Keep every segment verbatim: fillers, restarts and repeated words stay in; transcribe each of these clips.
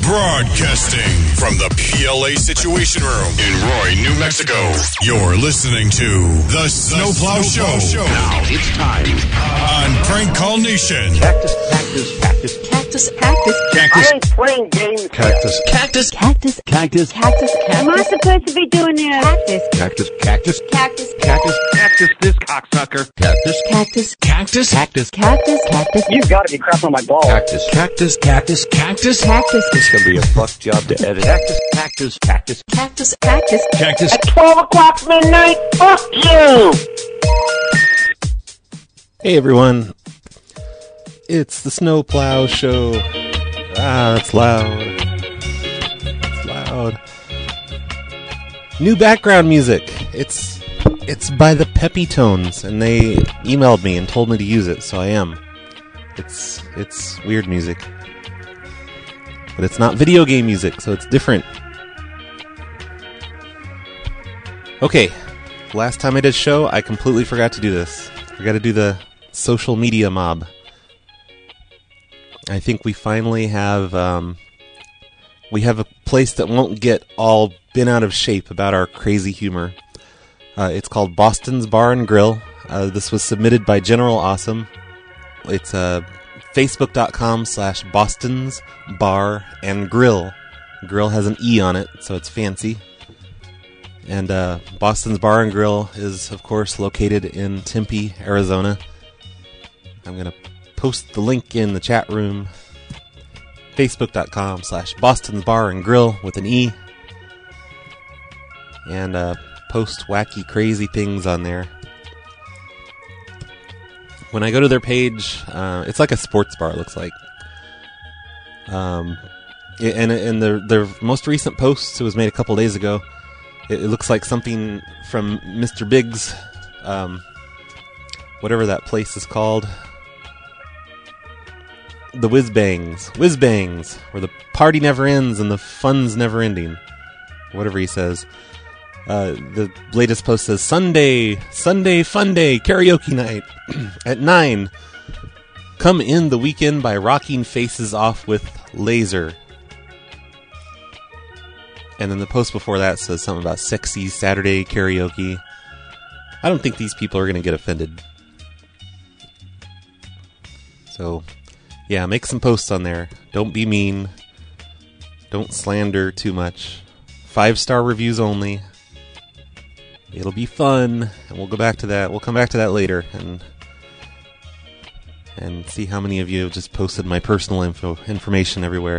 Broadcasting from the P L A Situation Room in Roy, New Mexico. You're listening to The Snowplow Show. Show. Now it's time on Prank Call Nation. Cactus, cactus, cactus. Cactus, cactus. Cactus. I ain't playing games. Cactus. Cactus. Cactus. Cactus. Cactus. Am I supposed to be doing this? Cactus. Cactus. Cactus. Cactus. Cactus. This cocksucker. Cactus. Cactus. Cactus. Cactus. Cactus. Cactus. You've got to be crap on my balls. Cactus. Cactus. Cactus. Cactus. Cactus. It's gonna be a fuck job to edit. Cactus. Cactus. Cactus. Cactus. Cactus. Cactus. At twelve o'clock midnight, fuck you! Hey everyone, it's the Snowplow Show. Ah, that's loud. It's loud. New background music. It's it's by the Peppy Tones, and they emailed me and told me to use it, so I am. It's it's weird music, but it's not video game music, so it's different. Okay, last time I did a show, I completely forgot to do this. We got to do the social media mob. I think we finally have um, we have a place that won't get all bent out of shape about our crazy humor. Uh, it's called Boston's Bar and Grill. Uh, this was submitted by General Awesome. It's uh, facebook.com slash Boston's Bar and Grill. Grill has an E on it, so it's fancy. And uh, Boston's Bar and Grill is, of course, located in Tempe, Arizona. I'm going to post the link in the chat room. Facebook.com slash Boston's Bar and Grill with an E. And uh, post wacky, crazy things on there. When I go to their page, uh, it's like a sports bar, it looks like. Um, and and their, their most recent post, it was made a couple days ago. It, it looks like something from Mister Biggs, um, whatever that place is called. The Whiz Bangs. Whiz Bangs, where the party never ends and the fun's never ending. Whatever he says. Uh, the latest post says, Sunday, Sunday Fun Day, karaoke night at nine. Come in the weekend by rocking faces off with Laser. And then the post before that says something about sexy Saturday karaoke. I don't think these people are going to get offended. So, yeah, make some posts on there. Don't be mean. Don't slander too much. Five-star reviews only. It'll be fun, and we'll go back to that. We'll come back to that later, and and see how many of you have just posted my personal info information everywhere.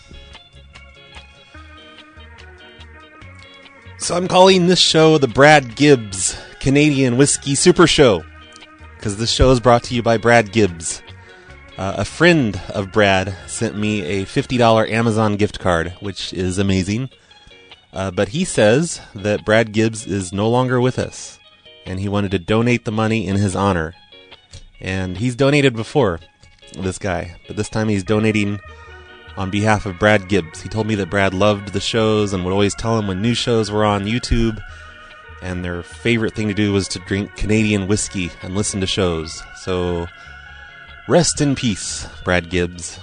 So I'm calling this show the Brad Gibbs Canadian Whiskey Super Show, because this show is brought to you by Brad Gibbs. Uh, a friend of Brad sent me a fifty dollars Amazon gift card, which is amazing. Uh, but he says that Brad Gibbs is no longer with us, and he wanted to donate the money in his honor. And he's donated before, this guy, but this time he's donating on behalf of Brad Gibbs. He told me that Brad loved the shows and would always tell him when new shows were on YouTube, and their favorite thing to do was to drink Canadian whiskey and listen to shows. So, rest in peace, Brad Gibbs.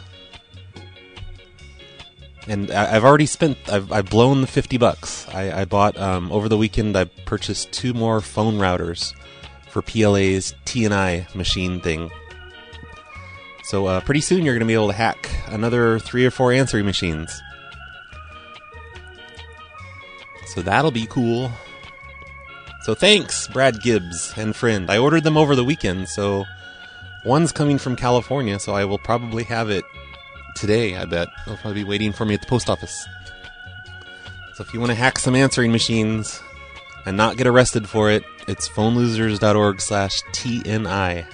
And I've already spent, I've, I've blown the fifty bucks. I, I bought, um, over the weekend, I purchased two more phone routers for P L A's T N I machine thing. So uh, pretty soon you're going to be able to hack another three or four answering machines. So that'll be cool. So thanks, Brad Gibbs and friend. I ordered them over the weekend, so one's coming from California, so I will probably have it today, I bet. They'll probably be waiting for me at the post office. So if you want to hack some answering machines and not get arrested for it, it's phonelosers.org slash TNI.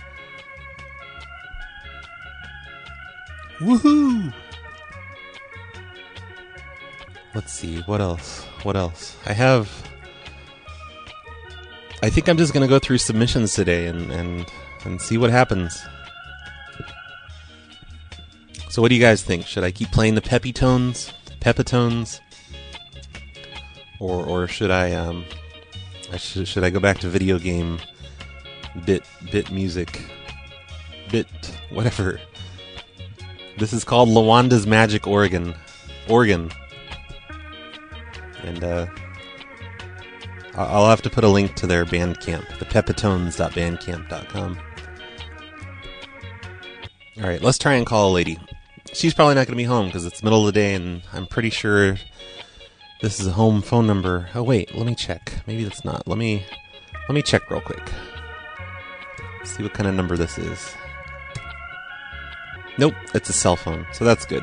Woohoo! Let's see, what else? What else? I have... I think I'm just going to go through submissions today and, and, and see what happens. So what do you guys think? Should I keep playing the peppy tones? Pepitones? Or or should I um I should should I go back to video game bit bit music? Bit whatever. This is called Lawanda's Magic Oregon. Oregon. And uh, I- I'll have to put a link to their Bandcamp, the pepitones dot bandcamp dot com. Alright, let's try and call a lady. She's probably not going to be home because it's the middle of the day, and I'm pretty sure this is a home phone number. Oh wait, let me check. Maybe that's not. Let me let me check real quick. See what kind of number this is. Nope, it's a cell phone, so that's good.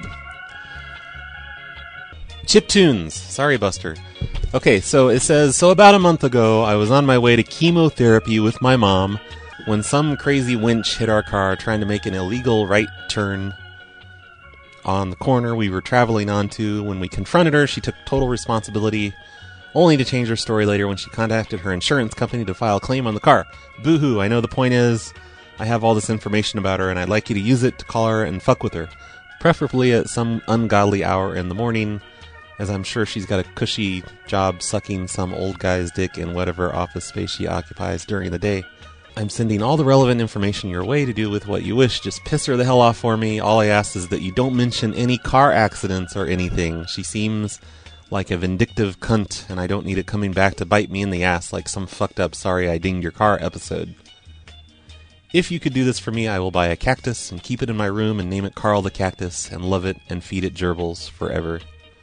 Chiptunes. Sorry, Buster. Okay, so it says, so about a month ago, I was on my way to chemotherapy with my mom when some crazy winch hit our car trying to make an illegal right turn on the corner we were traveling onto. When we confronted her, she took total responsibility, only to change her story later when she contacted her insurance company to file a claim on the car. Boo-hoo, I know the point is, I have all this information about her, and I'd like you to use it to call her and fuck with her. Preferably at some ungodly hour in the morning, as I'm sure she's got a cushy job sucking some old guy's dick in whatever office space she occupies during the day. I'm sending all the relevant information your way to do with what you wish. Just piss her the hell off for me. All I ask is that you don't mention any car accidents or anything. She seems like a vindictive cunt, and I don't need it coming back to bite me in the ass like some fucked up sorry I dinged your car episode. If you could do this for me, I will buy a cactus and keep it in my room and name it Carl the Cactus and love it and feed it gerbils forever.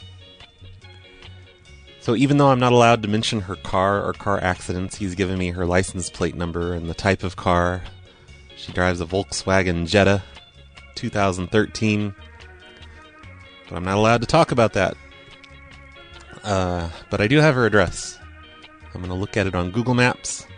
So even though I'm not allowed to mention her car or car accidents, he's given me her license plate number and the type of car. She drives a Volkswagen Jetta, two thousand thirteen. But I'm not allowed to talk about that. Uh, but I do have her address. I'm going to look at it on Google Maps.